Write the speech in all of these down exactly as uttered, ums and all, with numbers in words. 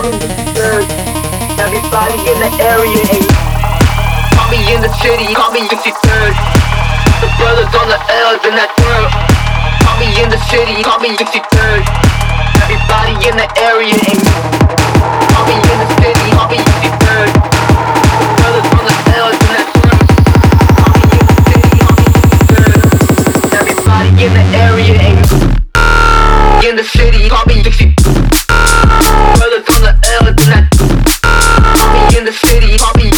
Everybody in the area, hey. Call me in the city, call me sixty-third. The brothers on the L's in that world. Call me in the city, call me sixty-third. Everybody in the area, hey. Call me in the city, call me sixty-third. The brothers on the L's in that world. Call me in the city, call me sixty-third. Everybody in the area, hey. In the city, call me sixty-third. Brothers on the L's in that. Call me in the city, call me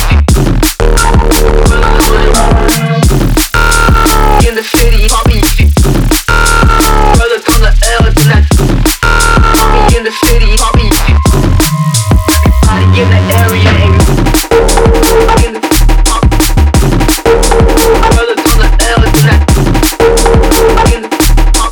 in the city, call me brothers on the L's and that. Call me in the city, call me everybody in the area, hey. In the brothers on the L's and that. In the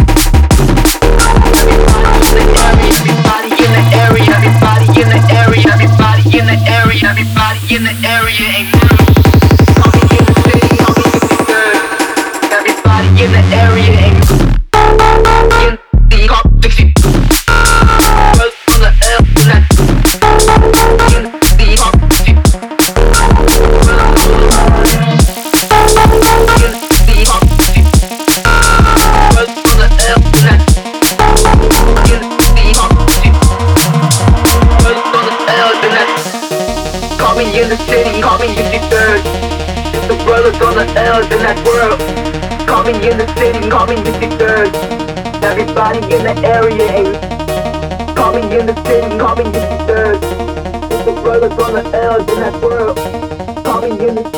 everybody in the area, everybody in the area, everybody in the area, everybody in the area, hey. Call me in the city, call me sixty-third. Everybody in the area, hey. In the call sixty. Brothers on the L and that. In the call sixty. Brothers on the L. In the call sixty. Brothers on the L and that. In the call sixty. Brothers on the L and that. Call me in the city, call me sixty-third. It's the brothers on the L's in that world. Call me in the city, call me sixty-third. Everybody in the area, hey. Call me in the city, call me sixty-third. It's the brothers on the L's in that world. Call me in the